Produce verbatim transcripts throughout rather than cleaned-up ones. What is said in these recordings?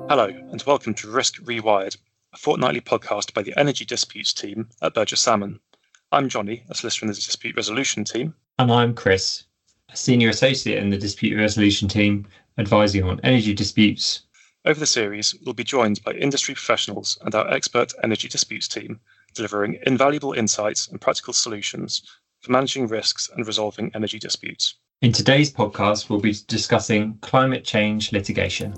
Hello, and welcome to Risk Rewired, a fortnightly podcast by the Energy Disputes team at Burgess Salmon. I'm Johnny, a solicitor in the Dispute Resolution team. And I'm Chris, a senior associate in the Dispute Resolution team, advising on energy disputes. Over the series, we'll be joined by industry professionals and our expert energy disputes team, delivering invaluable insights and practical solutions for managing risks and resolving energy disputes. In today's podcast, we'll be discussing climate change litigation.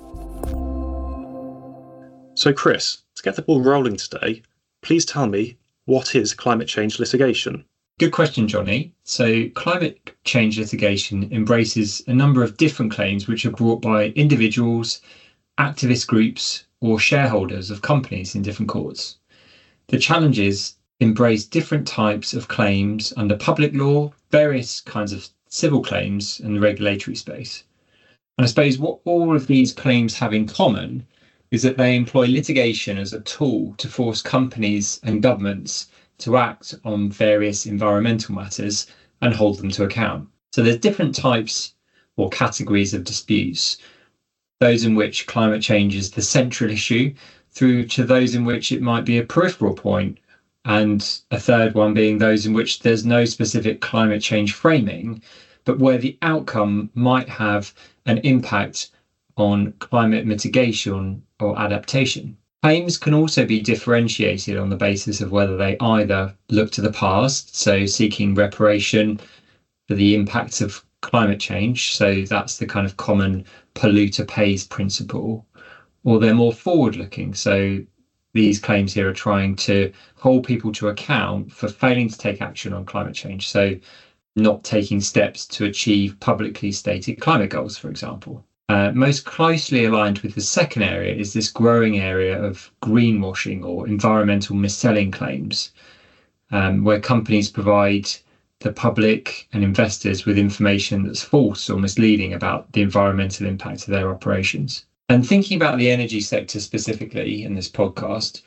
So Chris, to get the ball rolling today, please tell me, what is climate change litigation? Good question, Johnny. So climate change litigation embraces a number of different claims which are brought by individuals, activist groups, or shareholders of companies in different courts. The challenges embrace different types of claims under public law, various kinds of civil claims, and the regulatory space. And I suppose what all of these claims have in common is that they employ litigation as a tool to force companies and governments to act on various environmental matters and hold them to account. So there's different types or categories of disputes, those in which climate change is the central issue, through to those in which it might be a peripheral point, and a third one being those in which there's no specific climate change framing, but where the outcome might have an impact on climate mitigation or adaptation. Claims can also be differentiated on the basis of whether they either look to the past, so seeking reparation for the impacts of climate change, so that's the kind of common polluter pays principle, or they're more forward-looking, so these claims here are trying to hold people to account for failing to take action on climate change, so not taking steps to achieve publicly stated climate goals, for example. Uh, most closely aligned with the second area is this growing area of greenwashing or environmental mis-selling claims, um, where companies provide the public and investors with information that's false or misleading about the environmental impact of their operations. And thinking about the energy sector specifically in this podcast,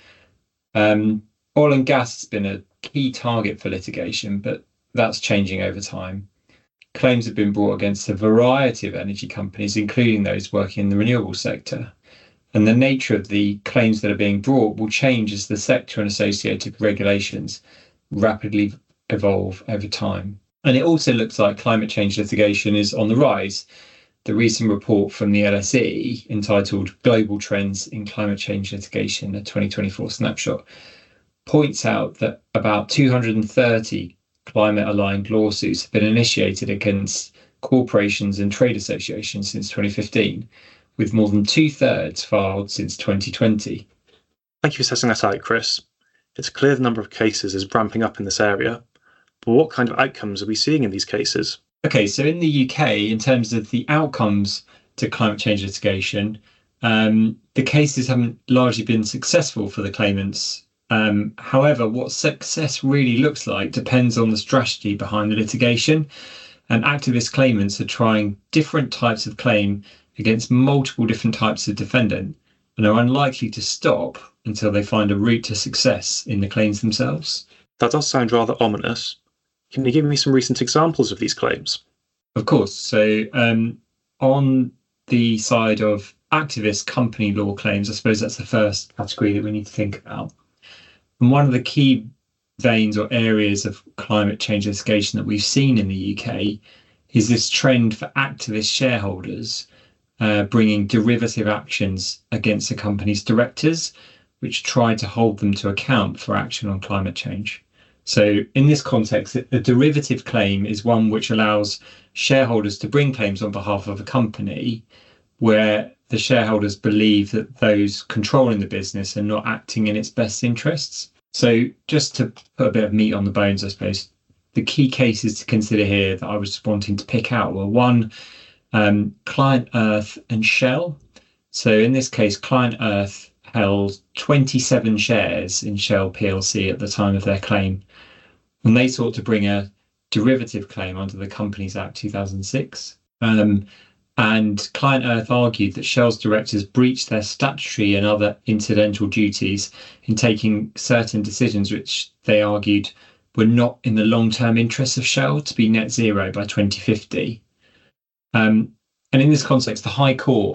um, oil and gas has been a key target for litigation, but that's changing over time. Claims have been brought against a variety of energy companies, including those working in the renewable sector. And the nature of the claims that are being brought will change as the sector and associated regulations rapidly evolve over time. And it also looks like climate change litigation is on the rise. The recent report from the L S E, entitled Global Trends in Climate Change Litigation, a twenty twenty-four snapshot, points out that about two hundred thirty climate-aligned lawsuits have been initiated against corporations and trade associations since twenty fifteen, with more than two-thirds filed since twenty twenty. Thank you for setting that out, Chris. It's clear the number of cases is ramping up in this area, but what kind of outcomes are we seeing in these cases? Okay, so in the U K, in terms of the outcomes to climate change litigation, um, the cases haven't largely been successful for the claimants. Um, however, what success really looks like depends on the strategy behind the litigation, and activist claimants are trying different types of claim against multiple different types of defendant and are unlikely to stop until they find a route to success in the claims themselves. That does sound rather ominous. Can you give me some recent examples of these claims? Of course. So um, on the side of activist company law claims, I suppose that's the first category that we need to think about. And one of the key veins or areas of climate change litigation that we've seen in the U K is this trend for activist shareholders uh, bringing derivative actions against a company's directors, which try to hold them to account for action on climate change. So in this context, a derivative claim is one which allows shareholders to bring claims on behalf of a company where the shareholders believe that those controlling the business are not acting in its best interests. So just to put a bit of meat on the bones, I suppose, the key cases to consider here that I was wanting to pick out were one, um, Client Earth and Shell. So in this case, Client Earth held twenty-seven shares in Shell P L C at the time of their claim, and they sought to bring a derivative claim under the Companies Act two thousand six. Um, and Client Earth argued that Shell's directors breached their statutory and other incidental duties in taking certain decisions which they argued were not in the long-term interests of Shell to be net zero by twenty fifty. Um, and in this context, the High Court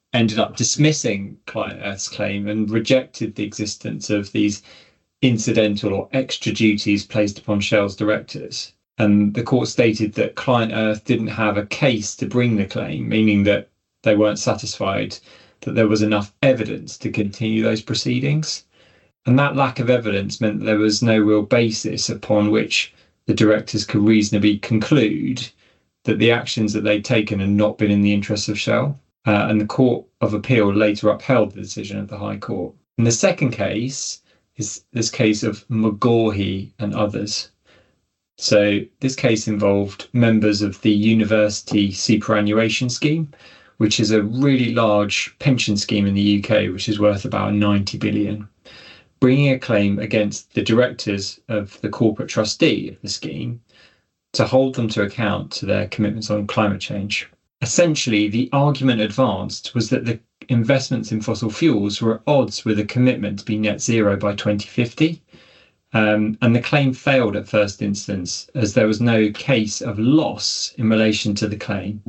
ended up dismissing Client Earth's claim and rejected the existence of these incidental or extra duties placed upon Shell's directors. And the court stated that Client Earth didn't have a case to bring the claim, meaning that they weren't satisfied that there was enough evidence to continue those proceedings. And that lack of evidence meant that there was no real basis upon which the directors could reasonably conclude that the actions that they'd taken had not been in the interests of Shell. Uh, and the Court of Appeal later upheld the decision of the High Court. And the second case is this case of McGaughey and others. So this case involved members of the University Superannuation Scheme, which is a really large pension scheme in the U K, which is worth about ninety billion, bringing a claim against the directors of the corporate trustee of the scheme to hold them to account to their commitments on climate change. Essentially, the argument advanced was that the investments in fossil fuels were at odds with a commitment to be net zero by twenty fifty. Um, and the claim failed at first instance as there was no case of loss in relation to the claim.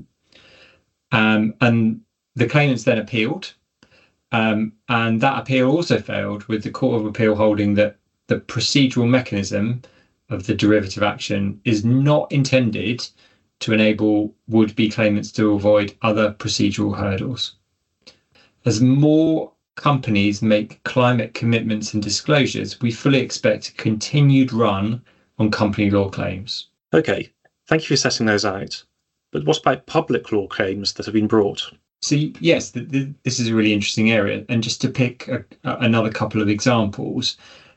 Um, and the claimants then appealed. Um, and that appeal also failed, with the Court of Appeal holding that the procedural mechanism of the derivative action is not intended to enable would-be claimants to avoid other procedural hurdles. As more companies make climate commitments and disclosures, we fully expect a continued run on company law claims. Okay, thank you for setting those out. But what about public law claims that have been brought? So yes, the, the, this is a really interesting area. And just to pick a, another couple of examples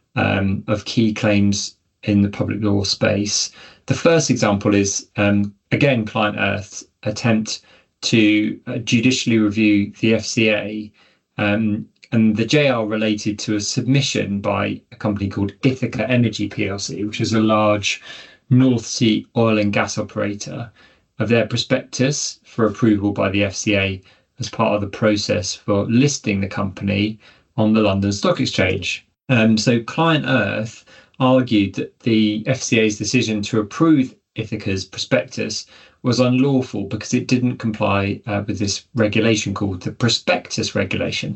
um, of key claims in the public law space. The first example is, um, again, Client Earth's attempt to uh, judicially review the F C A, um, and the J R related to a submission by a company called Ithaca Energy P L C, which is a large North Sea oil and gas operator, of their prospectus for approval by the F C A as part of the process for listing the company on the London Stock Exchange. Um, so Client Earth argued that the F C A's decision to approve Ithaca's prospectus was unlawful because it didn't comply uh, with this regulation called the prospectus regulation.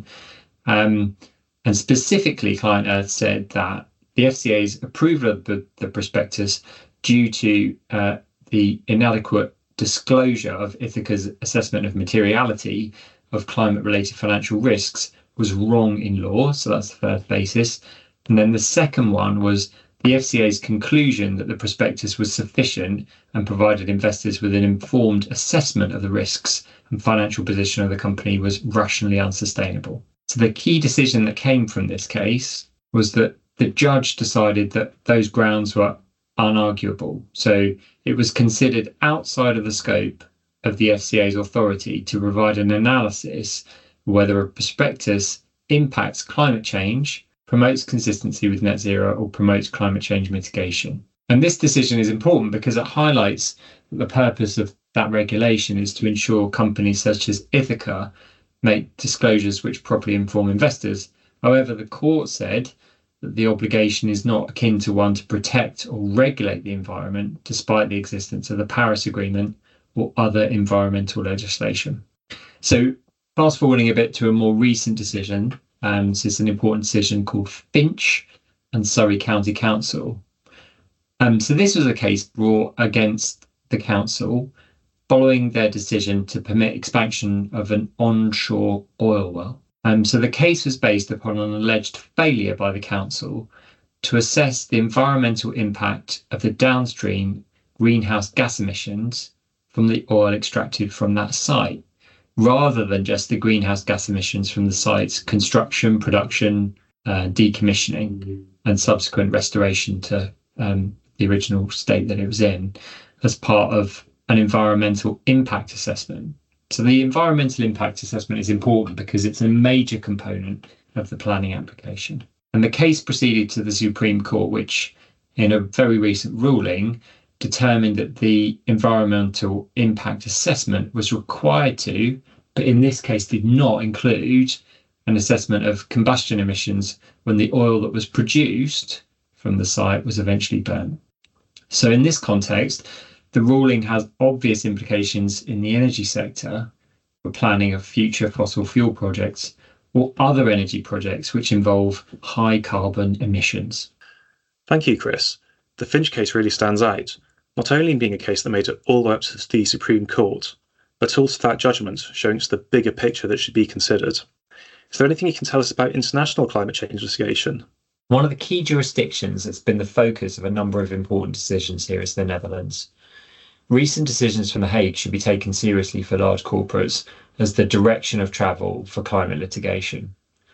Um, and specifically, Client Earth said that the F C A's approval of the, the prospectus due to uh, the inadequate disclosure of Ithaca's assessment of materiality of climate-related financial risks was wrong in law. So that's the first basis. And then the second one was the F C A's conclusion that the prospectus was sufficient and provided investors with an informed assessment of the risks and financial position of the company was rationally unsustainable. So the key decision that came from this case was that the judge decided that those grounds were unarguable. So it was considered outside of the scope of the F C A's authority to provide an analysis whether a prospectus impacts climate change, promotes consistency with net zero, or promotes climate change mitigation. And this decision is important because it highlights that the purpose of that regulation is to ensure companies such as Ithaca make disclosures which properly inform investors. However, the court said that the obligation is not akin to one to protect or regulate the environment, despite the existence of the Paris Agreement or other environmental legislation. So fast forwarding a bit to a more recent decision, um, this is an important decision called Finch and Surrey County Council. Um, so this was a case brought against the council following their decision to permit expansion of an onshore oil well. Um, so the case was based upon an alleged failure by the council to assess the environmental impact of the downstream greenhouse gas emissions from the oil extracted from that site, rather than just the greenhouse gas emissions from the site's construction, production, uh, decommissioning, and subsequent restoration to um, the original state that it was in as part of an environmental impact assessment. So the environmental impact assessment is important because it's a major component of the planning application. And the case proceeded to the Supreme Court, which in a very recent ruling determined that the environmental impact assessment was required to, but in this case did not include, an assessment of combustion emissions when the oil that was produced from the site was eventually burnt. So in this context, the ruling has obvious implications in the energy sector, for planning of future fossil fuel projects or other energy projects which involve high carbon emissions. Thank you, Chris. The Finch case really stands out, not only being a case that made it all the way up to the Supreme Court, but also that judgment showing us the bigger picture that should be considered. Is there anything you can tell us about international climate change litigation? One of the key jurisdictions that's been the focus of a number of important decisions here is the Netherlands. Recent decisions from The Hague should be taken seriously for large corporates as the direction of travel for climate litigation.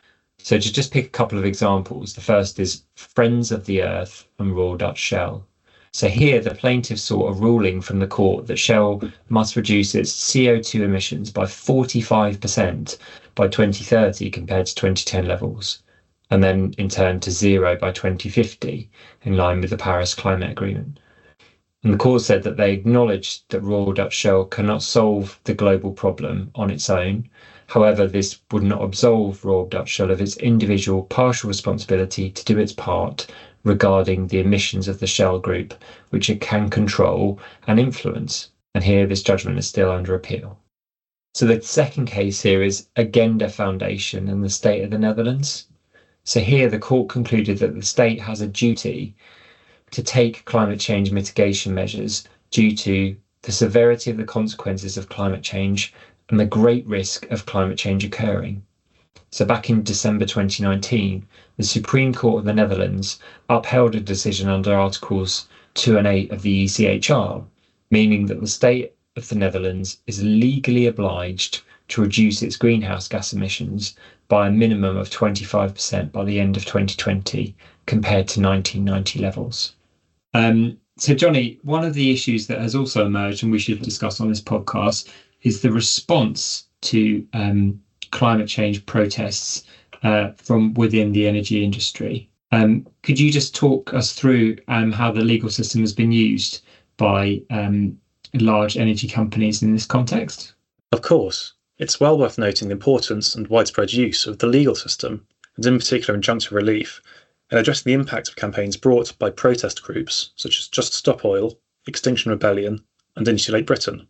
So to just pick a couple of examples, the first is Friends of the Earth and Royal Dutch Shell. So here the plaintiffs sought a ruling from the court that Shell must reduce its C O two emissions by forty-five percent by twenty thirty compared to twenty ten levels, and then in turn to zero by twenty fifty, in line with the Paris Climate Agreement. And the court said that they acknowledged that Royal Dutch Shell cannot solve the global problem on its own. However, this would not absolve Royal Dutch Shell of its individual partial responsibility to do its part regarding the emissions of the Shell Group, which it can control and influence. And here this judgment is still under appeal. So the second case here is Agenda Foundation and the State of the Netherlands. So here the court concluded that the state has a duty to take climate change mitigation measures due to the severity of the consequences of climate change and the great risk of climate change occurring. So back in December twenty nineteen, the Supreme Court of the Netherlands upheld a decision under Articles two and eight of the E C H R, meaning that the state of the Netherlands is legally obliged to reduce its greenhouse gas emissions by a minimum of twenty-five percent by the end of twenty twenty compared to nineteen ninety levels. Um, so Johnny, one of the issues that has also emerged and we should discuss on this podcast is the response to um, climate change protests uh, from within the energy industry. Um, could you just talk us through um, how the legal system has been used by um, large energy companies in this context? Of course. It's well worth noting the importance and widespread use of the legal system, and in particular injunctive relief, in addressing the impact of campaigns brought by protest groups such as Just Stop Oil, Extinction Rebellion, and Insulate Britain.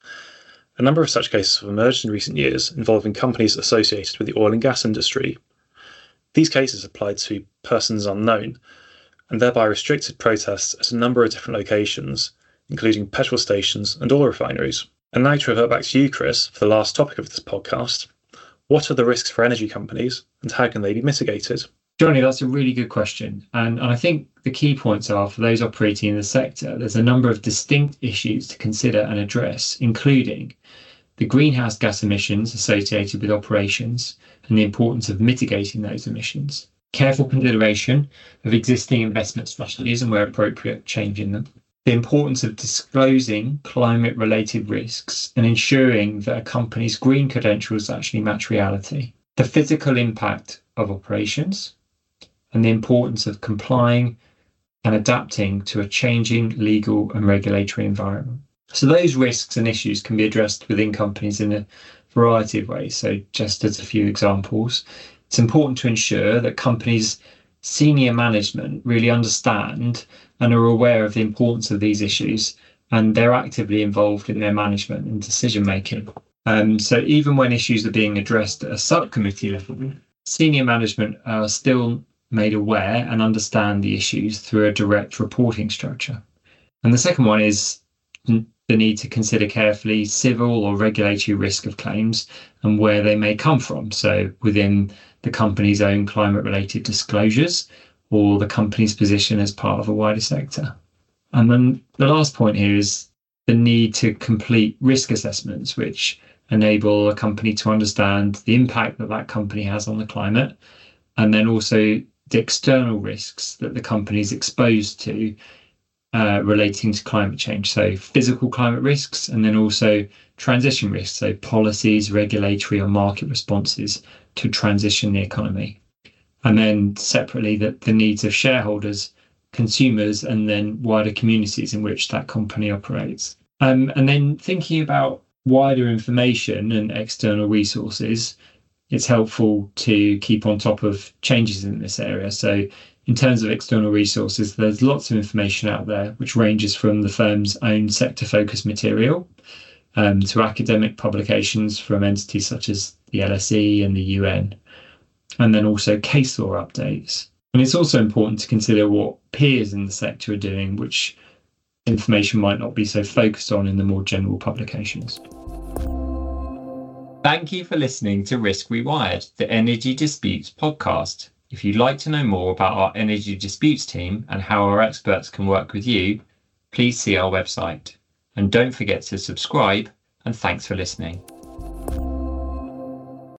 A number of such cases have emerged in recent years involving companies associated with the oil and gas industry. These cases applied to persons unknown, and thereby restricted protests at a number of different locations, including petrol stations and oil refineries. And now to revert back to you, Chris, for the last topic of this podcast. What are the risks for energy companies and how can they be mitigated? Johnny, that's a really good question. And, and I think the key points are, for those operating in the sector, there's a number of distinct issues to consider and address, including the greenhouse gas emissions associated with operations and the importance of mitigating those emissions, careful consideration of existing investment strategies and, where appropriate, changing them, the importance of disclosing climate-related risks and ensuring that a company's green credentials actually match reality, the physical impact of operations, and the importance of complying and adapting to a changing legal and regulatory environment. So those risks and issues can be addressed within companies in a variety of ways. So just as a few examples, it's important to ensure that companies' senior management really understand and are aware of the importance of these issues, and they're actively involved in their management and decision making. Um, so even when issues are being addressed at a subcommittee level, senior management are still made aware and understand the issues through a direct reporting structure. And the second one is the need to consider carefully civil or regulatory risk of claims and where they may come from. So within the company's own climate-related disclosures or the company's position as part of a wider sector. And then the last point here is the need to complete risk assessments, which enable a company to understand the impact that that company has on the climate, and then also the external risks that the company is exposed to uh, relating to climate change. So physical climate risks, and then also transition risks, so policies, regulatory or market responses to transition the economy. And then separately, the, the needs of shareholders, consumers, and then wider communities in which that company operates. Um, and then thinking about wider information and external resources, it's helpful to keep on top of changes in this area. So in terms of external resources, there's lots of information out there, which ranges from the firm's own sector-focused material um, to academic publications from entities such as the L S E and the U N, and then also case law updates. And it's also important to consider what peers in the sector are doing, which information might not be so focused on in the more general publications. Thank you for listening to Risk Rewired, the Energy Disputes podcast. If you'd like to know more about our Energy Disputes team and how our experts can work with you, please see our website. And don't forget to subscribe, and thanks for listening.